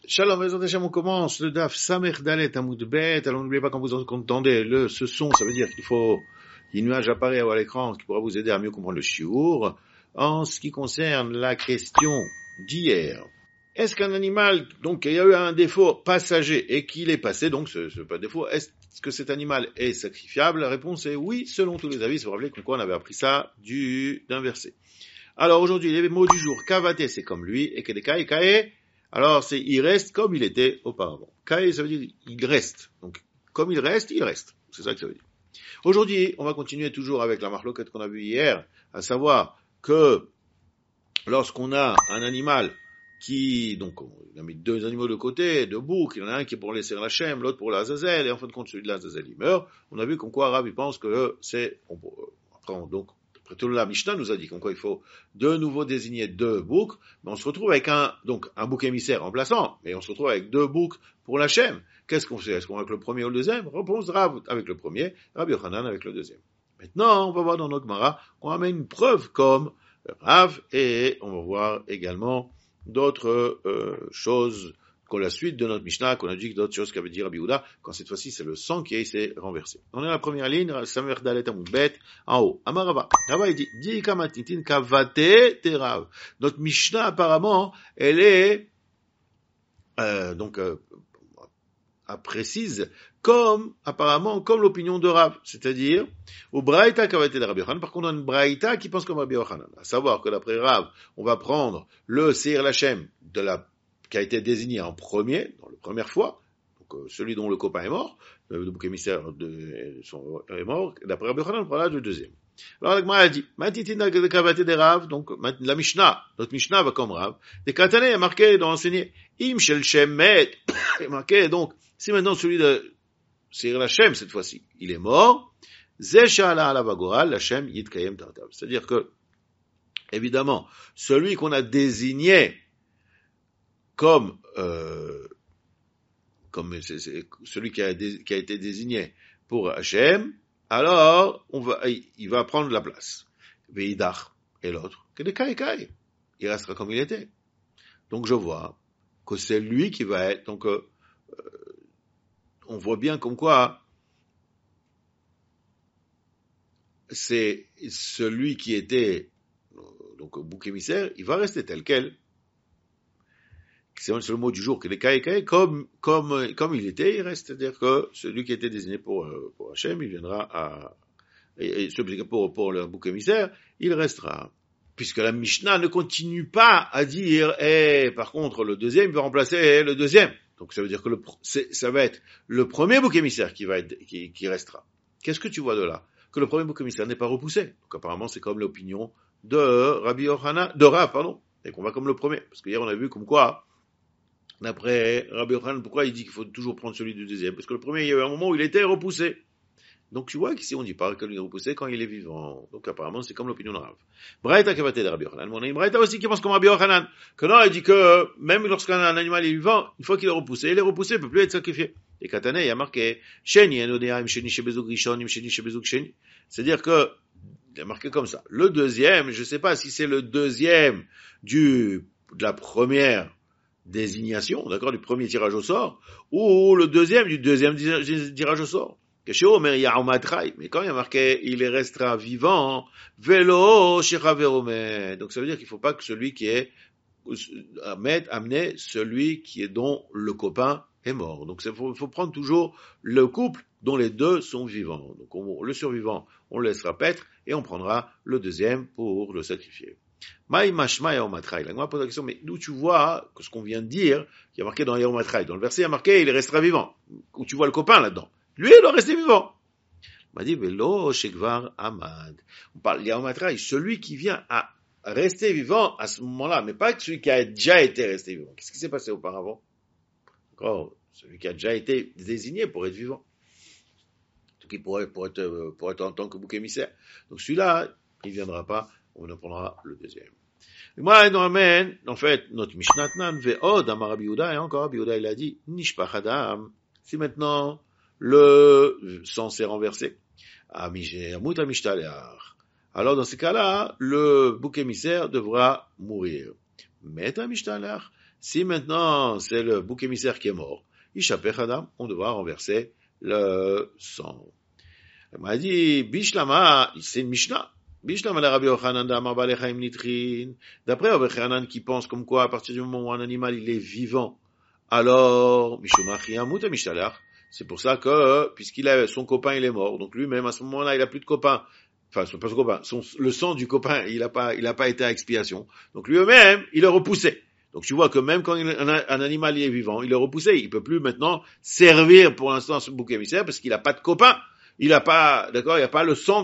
Shalom, Bezrat Hashem, on commence le daf Samer Dalet Amud Bet. Alors n'oubliez pas quand vous entendez ce son, ça veut dire qu'il faut qu'une nuage apparaît à l'écran qui pourra vous aider à mieux comprendre le shiur. En ce qui concerne la question d'hier, est-ce qu'un animal, donc il y a eu un défaut passager et qu'il est passé, donc ce pas de défaut, est-ce que cet animal est sacrifiable? La réponse est oui, selon tous les avis. C'est vous rappelez qu'on avait appris ça d'un verset. Alors aujourd'hui, les mots du jour, Kavate c'est comme lui, et Kedekai Kae, alors c'est il reste comme il était auparavant. Kae ça veut dire il reste. Donc comme il reste, il reste. C'est ça que ça veut dire. Aujourd'hui, on va continuer toujours avec la marloquette qu'on a vue hier, à savoir que lorsqu'on a un animal donc on a mis deux animaux de côté, deux boucs, il y en a un qui est pour laisser la Hachem, l'autre pour l'Azazel, et en fin de compte celui de l'Azazel il meurt. On a vu qu'en quoi Rav il pense que après tout la Mishnah nous a dit qu'en quoi il faut de nouveau désigner deux boucs, mais on se retrouve avec un bouc émissaire remplaçant, mais on se retrouve avec deux boucs pour l'Hachem. Qu'est-ce qu'on fait? Est-ce qu'on va avec le premier ou le deuxième? Réponse Rav avec le premier, Rabbi Yochanan avec le deuxième. Maintenant, on va voir dans notre Gemara qu'on amène une preuve comme Rav, et on va voir également d'autres choses qu'on la suite de notre Mishnah, qu'on a dit d'autres choses qu'avait dit Rabbi Yehuda, quand cette fois-ci c'est le sang qui s'est renversé. On est à la première ligne, Samer Dalet Amud Bet, en haut. Amar Rava. Rava il dit, Di kamatitin kavate terav. Notre Mishnah apparemment, elle est précise comme l'opinion de Rav, c'est-à-dire au Braïta kavate de Rabbi Yochanan. Par contre, on a une Braïta qui pense comme Rabbi Yochanan, à savoir que d'après Rav, on va prendre le Seir Lachem qui a été désigné en premier, dans la première fois, donc celui dont le copain est mort, le bouc émissaire est mort, d'après Rabbi Yochanan, on prendra le deuxième. Alors la Gemara a dit, donc la Mishnah, notre Mishnah va comme Rav, des Katane est marqué dans l'enseigné, Im Shel Shemet, est marqué, donc, si maintenant celui de Seir Lachem, cette fois-ci, il est mort, Zeshala ala Vagoral, Lachem Yitkayem Tartav. C'est-à-dire que, évidemment, celui qu'on a désigné comme celui qui a été désigné pour Hachem, alors il va prendre la place. Veidach et l'autre, Kedekai, il restera comme il était. Donc je vois que c'est lui qui va être. Donc on voit bien comme quoi c'est celui qui était donc bouc émissaire, il va rester tel quel. C'est le mot du jour, que les Kaïkaï, comme il était, il reste. C'est-à-dire que celui qui a été désigné pour Hachem, il viendra et celui pour le bouc émissaire, il restera. Puisque la Mishnah ne continue pas à dire, par contre, le deuxième va remplacer le deuxième. Donc ça veut dire que ça va être le premier bouc émissaire qui restera. Qu'est-ce que tu vois de là? Que le premier bouc émissaire n'est pas repoussé. Donc apparemment, c'est comme l'opinion de Rabbi Yochanan, de Rav, pardon. Et qu'on va comme le premier. Parce que hier, on a vu comme quoi, d'après Rabbi Yochanan, pourquoi il dit qu'il faut toujours prendre celui du deuxième? Parce que le premier, il y a eu un moment où il était repoussé. Donc tu vois qu'ici on dit pas qu'il est repoussé quand il est vivant. Donc apparemment c'est comme l'opinion de Rav. Braïta kavate de Rabbi Yochanan. On a une Braïta aussi qui pense comme Rabbi Yochanan. Que non, il dit que même lorsqu'un animal est vivant, une fois qu'il est repoussé, il ne peut plus être sacrifié. Et Katane, il y a marqué Sheni enodea im sheni shebezug rishon im sheni shebezug sheni. C'est-à-dire que il y a marqué comme ça. Le deuxième, je sais pas si c'est le deuxième de la première désignation, d'accord, du premier tirage au sort, ou le deuxième du deuxième tirage au sort. Mais quand il y a marqué, il restera vivant, vélo, shechaverome. Donc ça veut dire qu'il ne faut pas que celui qui est amener celui dont le copain est mort. Donc il faut prendre toujours le couple dont les deux sont vivants. Donc le survivant, on le laissera paître et on prendra le deuxième pour le sacrifier. Maï mashma yaomatrai. La Gemara pose la question, mais d'où tu vois que ce qu'on vient de dire, qui est marqué dans yaomatrai, dans le verset il y a marqué, il restera vivant. Où tu vois le copain là-dedans. Lui, il doit rester vivant. On m'a dit, Velo Shekvar Amad. On parle yaomatrai, celui qui vient à rester vivant à ce moment-là, mais pas celui qui a déjà été resté vivant. Qu'est-ce qui s'est passé auparavant? Encore, celui qui a déjà été désigné pour être vivant. Qui pourrait être en tant que bouc émissaire. Donc celui-là, il ne viendra pas. On en prendra le deuxième. Moi, nous ramène, en fait, notre Mishnatnan, ve'od, amar Rabbi Yehuda, et encore Rabbi Yehuda, il a dit, nishpach adam, si maintenant, le sang s'est renversé, amut amishtalach, alors dans ces cas-là, le bouc émissaire devra mourir. Met amishtalach, Si maintenant c'est le bouc émissaire qui est mort, Ishapech Adam, on devra renverser le sang. Elle m'a dit, Bishlama, c'est une Mishnah. Bishlama la Rabbi Yochanan d'Amar Balechaim Nitrin. D'après Rabbi Yochanan qui pense comme quoi, à partir du moment où un animal il est vivant, alors, Mishumachia Muta Mishtalach. C'est pour ça que, son copain il est mort, donc lui-même à ce moment-là il a plus de copain. Enfin, c'est pas son copain, le sang du copain il a pas été à expiation. Donc lui-même il est repoussé. Donc tu vois que même quand un animal il est vivant, il est repoussé, il peut plus maintenant servir pour l'instant ce bouc émissaire parce qu'il a pas de copain. Il a pas, d'accord, il y a pas le sang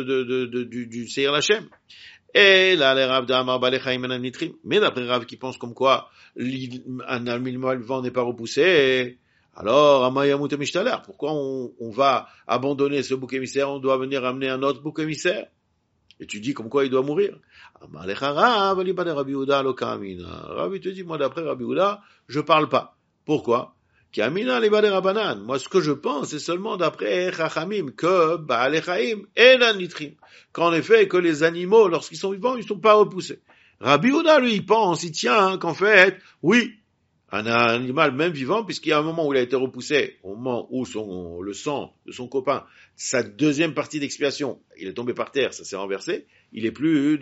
du Seir Lachem. Et là, les Rav d'Amar Balechaim Menam Nitrim. Mais d'après Rav qui pense comme quoi un animal vivant n'est pas repoussé, alors, Amayamut et Mishtaler, pourquoi on va abandonner ce bouc émissaire, on doit venir amener un autre bouc émissaire? Et tu dis comme quoi il doit mourir. Amar lecha Rav, alibade Rabbi Yehuda lo kamina. Rav, il te dit, moi d'après Rabbi Yehuda, je parle pas. Pourquoi? Kamina alibade Rabbanan. Moi, ce que je pense, c'est seulement d'après Chachamim, que Baal Chaim enan nitrim. Qu'en effet, que les animaux, lorsqu'ils sont vivants, ils sont pas repoussés. Rabbi Yehuda, lui, il pense, il tient, qu'en fait, oui, un animal même vivant, puisqu'il y a un moment où il a été repoussé, au moment où le sang de son copain, sa deuxième partie d'expiation, il est tombé par terre, ça s'est renversé, il est plus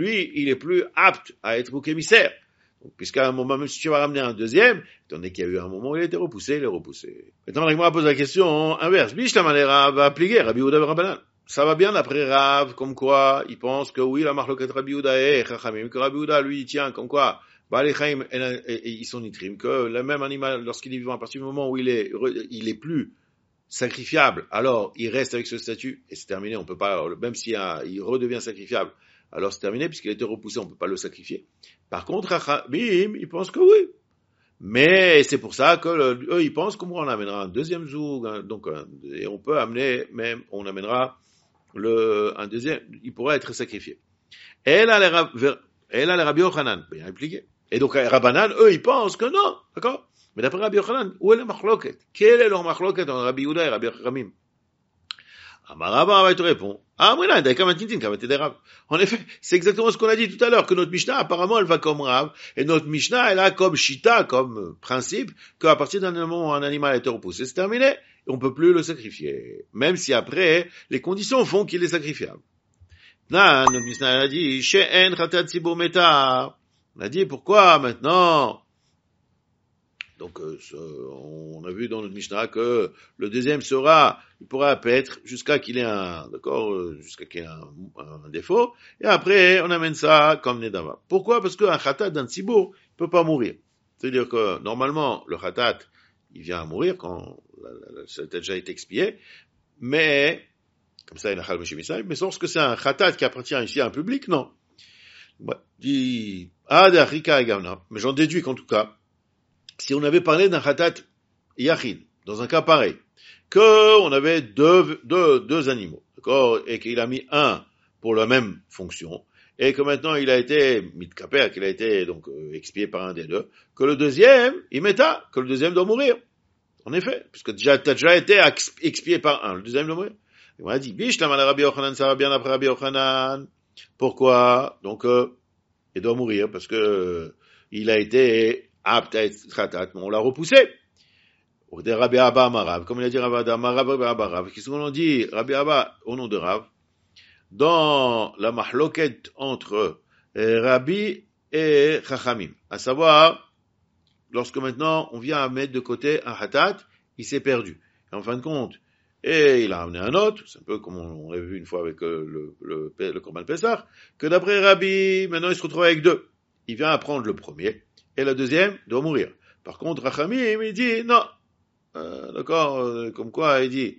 apte à être bouc émissaire. Donc, puisqu'à un moment, même si tu vas ramener un deuxième, étant donné qu'il y a eu un moment où il a été repoussé, il est repoussé. Maintenant, Ragmara pose la question inverse. Bishlamalera va appliquer Rabbi Yehuda Rabbanan. Ça va bien d'après Rav, comme quoi, il pense que oui, la marloquette Rabbi Yehuda est Chachamim, que Rabbi Yehuda, lui, il tient, comme quoi, Balechaim, ils sont nitrim, que le même animal, lorsqu'il est vivant, à partir du moment où il est plus sacrifiable, alors il reste avec ce statut, et c'est terminé, on peut pas, même si il redevient sacrifiable, alors c'est terminé, puisqu'il a été repoussé, on peut pas le sacrifier. Par contre, Chachamim, ils pensent que oui. Mais c'est pour ça que eux, ils pensent qu'on amènera un deuxième zoug, et on peut amener, même, on amènera un deuxième, il pourrait être sacrifié. Elle a les Rabbi Yochanan, bien impliqué. Et donc, Rabbanan, eux, ils pensent que non, d'accord? Mais d'après Rabbi Yochanan, où est le machloket? Quel est leur machloket entre Rabbi Yehuda et Rabbi Chachamim? Amarabba, il te répond. En effet, c'est exactement ce qu'on a dit tout à l'heure, que notre Mishnah, apparemment, elle va comme Rav, et notre Mishnah, elle a comme Shita, comme principe, qu'à partir d'un moment où un animal a été repoussé, c'est terminé, et on peut plus le sacrifier. Même si après, les conditions font qu'il est sacrifiable. Là, notre Mishnah a dit, She'en chatat tzibur meta. On a dit, pourquoi maintenant? Donc, on a vu dans notre Mishnah que le deuxième il pourra être jusqu'à qu'il ait un défaut, et après, on amène ça comme Nedava. Pourquoi? Parce qu'un chatat d'un tzibur, il peut pas mourir. C'est-à-dire que, normalement, le chatat, il vient à mourir quand ça a déjà été expié, mais, comme ça, il a mais lorsque c'est un khatat qui appartient ici à un public, non. Dit, mais j'en déduis qu'en tout cas, si on avait parlé d'un khatat yachid, dans un cas pareil, qu'on avait deux animaux, d'accord, et qu'il a mis un pour la même fonction, et que maintenant il a été mitkaper, qu'il a été donc expié par un des deux, que le deuxième, que le deuxième doit mourir. En effet, puisque t'as déjà été expié par un, le deuxième doit mourir. Et on a dit, Bishlam la Rabbi Yochanan, ça va bien après Rabbi Yochanan. Pourquoi? Donc, il doit mourir parce que il a été apte à être khatat, mais on l'a repoussé. Rabbi Abba Amarav, comme il a dit Rabbi Abba, qu'est-ce qu'on a dit? Rabbi Abba, au nom de Rav, dans la mahloket entre Rabbi et Chachamim, à savoir, lorsque maintenant on vient à mettre de côté un khatat, il s'est perdu. Et en fin de compte, et il a amené un autre, c'est un peu comme on l'a vu une fois avec le Korban Pessah, que d'après Rabbi, maintenant il se retrouve avec deux. Il vient apprendre le premier, et le deuxième doit mourir. Par contre, Rachamim, il dit, non. D'accord, comme quoi, il dit,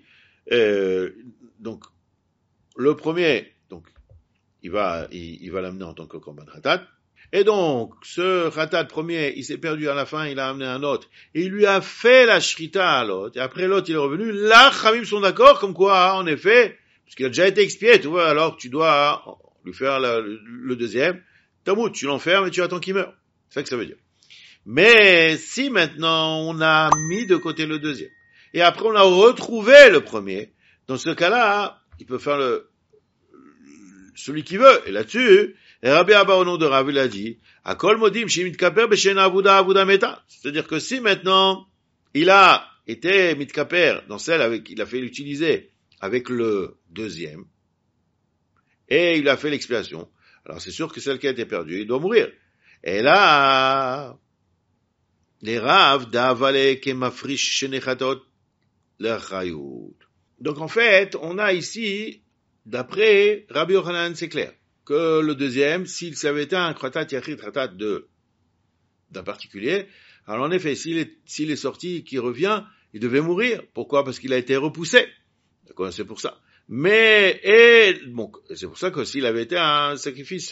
donc, le premier, donc, il va l'amener en tant que Korban Khatat, et donc, ce Khatat premier, il s'est perdu à la fin, il a amené un autre, et il lui a fait la shrita à l'autre, et après l'autre, il est revenu, là, Khamim sont d'accord, comme quoi, en effet, parce qu'il a déjà été expié, tu vois, alors tu dois lui faire le deuxième, Tamout, tu l'enfermes et tu attends qu'il meure. C'est ça que ça veut dire. Mais, si maintenant, on a mis de côté le deuxième, et après on a retrouvé le premier, dans ce cas-là, il peut faire celui qui veut, et là-dessus, Et Rabbi Abba, au nom de Rav, il a dit, Akol modim shi mitkaper b'shena avuda meta. C'est-à-dire que si maintenant, il a été mitkaper dans celle avec, il a fait l'utiliser avec le deuxième, et il a fait l'expiation, alors c'est sûr que celle qui a été perdue, il doit mourir. Et là, les Rav d'avale kemafrish shenechatot l'achayut. Donc en fait, on a ici, d'après Rabbi Yochanan, c'est clair, que le deuxième, s'il avait été un kratat yachid kratat d'un particulier, alors en effet, s'il est sorti et qu'il revient, il devait mourir. Pourquoi? Parce qu'il a été repoussé. D'accord, c'est pour ça. Bon, c'est pour ça que s'il avait été un sacrifice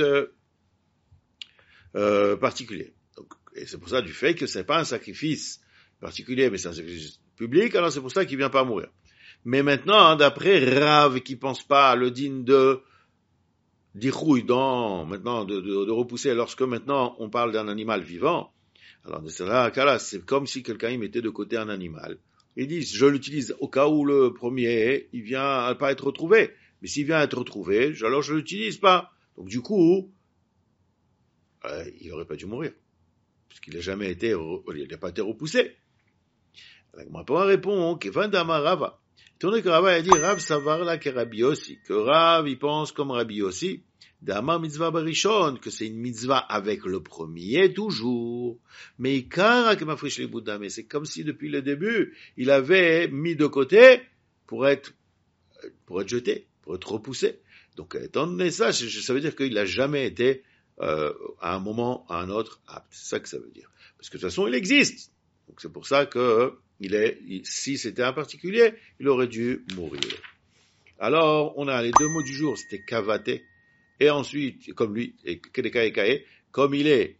particulier. Donc, et c'est pour ça du fait que c'est pas un sacrifice particulier, mais c'est un sacrifice public, alors c'est pour ça qu'il vient pas mourir. Mais maintenant, d'après Rav, qui pense pas le digne d'Ichouï, maintenant, de repousser, lorsque maintenant on parle d'un animal vivant, alors dans ce cas-là, c'est comme si quelqu'un y mettait de côté un animal. Ils disent, je l'utilise au cas où le premier, il vient à pas être retrouvé. Mais s'il vient à être retrouvé, alors je l'utilise pas. Donc du coup, il aurait pas dû mourir. Puisqu'il n'a jamais été, il n'a pas été repoussé. La Gemara répond, Kevan Dama Rava. Étant donné que Rava a dit, Rav savar la que Rabbi aussi. Que Rav, il pense comme Rabbi aussi. Dama mitzvah barishon, que c'est une mitzvah avec le premier toujours. Mais ikara que mafrish les Bouddha, mais c'est comme si depuis le début, il avait mis de côté pour être jeté, pour être repoussé. Donc, étant donné ça, ça veut dire qu'il n'a jamais été, à un moment, à un autre, apte. C'est ça que ça veut dire. Parce que de toute façon, il existe. Donc, c'est pour ça que si c'était un particulier, il aurait dû mourir. Alors, on a les deux mots du jour, c'était kavaté. Et ensuite, comme lui, et Kedekae, comme il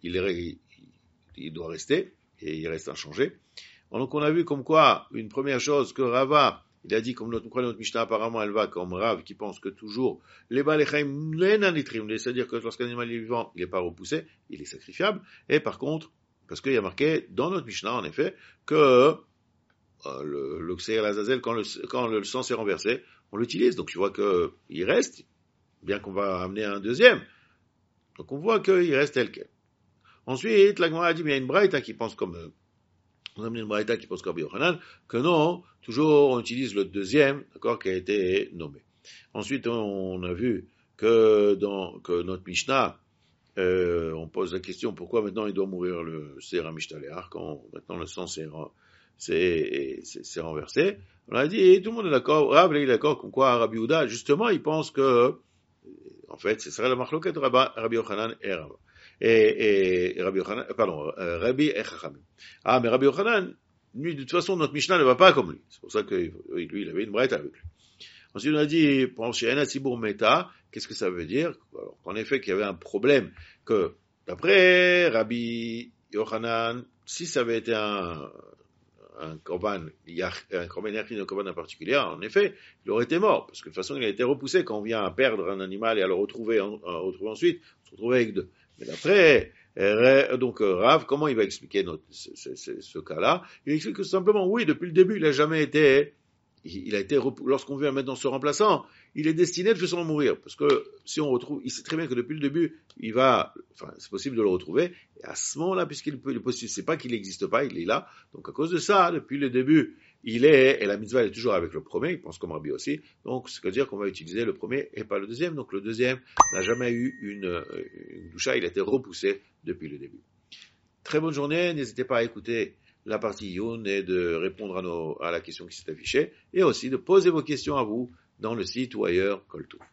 doit rester, et il reste inchangé. Donc on a vu comme quoi, une première chose que Rava, il a dit, comme notre Mishnah, apparemment elle va comme Rav, qui pense que toujours, les balechaim l'enanitrim, c'est-à-dire que lorsqu'un animal est vivant, il n'est pas repoussé, il est sacrifiable, et par contre, parce qu'il y a marqué dans notre Mishnah, en effet, que le Kseir Lazazel, quand le sang s'est renversé, on l'utilise, donc tu vois qu'il reste, bien qu'on va amener un deuxième. Donc on voit qu'il reste tel quel. Ensuite, la Gemara a dit, mais il y a une braïta qui pense comme, on a amené une braïta qui pense comme Rabbi Yochanan, que non, toujours on utilise le deuxième, d'accord, qui a été nommé. Ensuite, on a vu que notre Mishnah, on pose la question, pourquoi maintenant il doit mourir le Seira Mishtaléar, quand maintenant le sang s'est renversé. On a dit, tout le monde est d'accord, Rav est d'accord, comme quoi Rabbi Yehuda, justement, il pense que en fait, ce serait la marloquette de Rabbi Yochanan et Rav. Et Rabbi Yochanan, Rabbi et Chachamim. Ah, mais Rabbi Yochanan, lui, de toute façon, notre Mishnah ne va pas comme lui. C'est pour ça que lui, il avait une braïta avec lui. Ensuite, on a dit, pour chez Ena Sibur Meta, qu'est-ce que ça veut dire? Alors, en effet, qu'il y avait un problème, que, d'après Rabbi Yochanan, si ça avait été un korban yachin, un korban en particulier, en effet, il aurait été mort, parce que de toute façon, il a été repoussé quand on vient à perdre un animal et à le retrouver ensuite, on se retrouve avec deux. Mais d'après, donc Rav, comment il va expliquer ce cas-là? Il explique que simplement, oui, depuis le début, il a jamais été, lorsqu'on vient maintenant ce remplaçant, il est destiné de toute façon à mourir, parce que si on retrouve, il sait très bien que depuis le début, c'est possible de le retrouver, et à ce moment-là, puisqu'il est possible, c'est pas qu'il n'existe pas, il est là, donc à cause de ça, depuis le début, et la mitzvah est toujours avec le premier, il pense comme Rabbi aussi, donc c'est à dire qu'on va utiliser le premier et pas le deuxième, donc le deuxième n'a jamais eu une doucha, il a été repoussé depuis le début. Très bonne journée, n'hésitez pas à écouter la partie Youn et de répondre à la question qui s'est affichée, et aussi de poser vos questions à vous dans le site ou ailleurs, Koltou.